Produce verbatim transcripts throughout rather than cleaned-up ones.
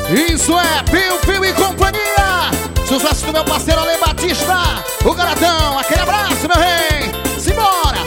Isso é Piu Piu e companhia. Sucesso do meu parceiro Ale Batista, o Garatão. Aquele abraço, meu rei. Simbora.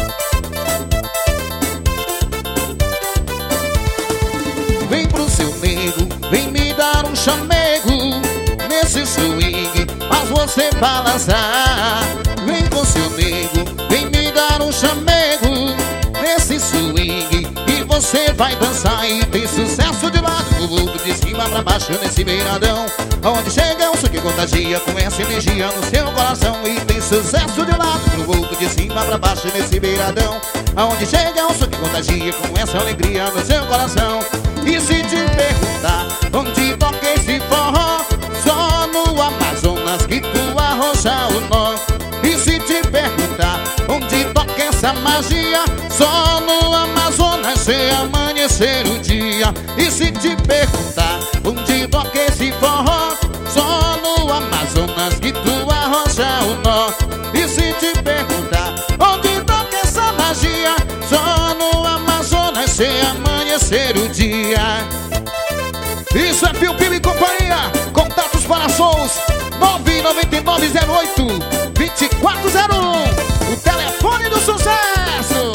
Vem pro seu nego, vem me dar um chamego. Nesse swing faz você balançar. Vem com seu nego, vem me dar um chamego. Nesse swing e você vai dançar. E tem sucesso de lado, do outro, de cima pra baixo nesse beiradão. Onde chega um som que contagia com essa energia no seu coração. E tem sucesso de lado, do outro, de cima pra baixo nesse beiradão. Onde chega um som que contagia com essa alegria no seu coração. E se te perguntar onde toca esse forró, só no Amazonas que tu arrocha o nó. E se te perguntar onde toca essa magia, só no Amazonas se amanhecer o dia. E se te perguntar onde toca esse forró, só no Amazonas que tu arrocha o nó. E se te perguntar onde toca essa magia, só no Amazonas se amanhecer o dia. Isso é Piu Piu e companhia. Contatos para shows nove nove nove zero oito dois quatro zero um. O telefone do sucesso.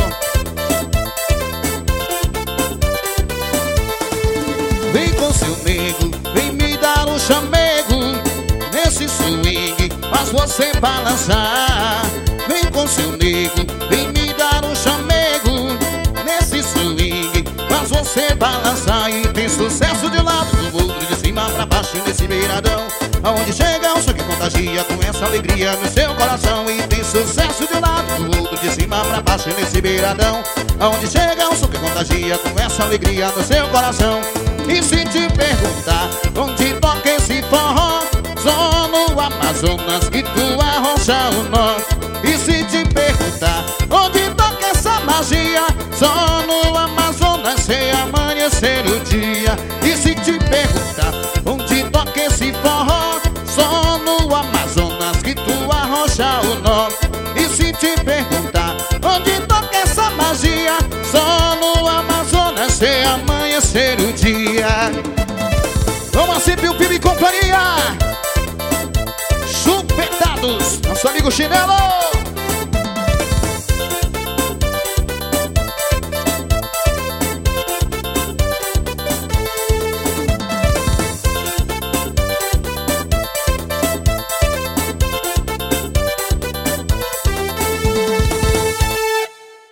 Vem com seu nego, vem me dar um chamego. Nesse swing faz você balançar. Vem com seu nego, vem me dar um chamego. Nesse swing faz você balançar. E tem sucesso de lado, do outro, de cima pra baixo nesse beiradão. Aonde chega um som que contagia com essa alegria no seu coração. E tem sucesso de lado, do outro, de cima pra baixo nesse beiradão. Aonde chega um som que contagia com essa alegria no seu coração. E se te perguntar onde toca esse forró, só no Amazonas que tu arrocha o nó. E se te perguntar onde toca essa magia, só no Amazonas se amanhecer o dia. E se te perguntar onde toca esse forró, só no Amazonas que tu arrocha o nó. E se te perguntar onde toca essa magia, só no Amazonas se amanhecer o dia. Vamos assim, Piu Piu e companhia. Chupetados, nosso amigo Chinelo.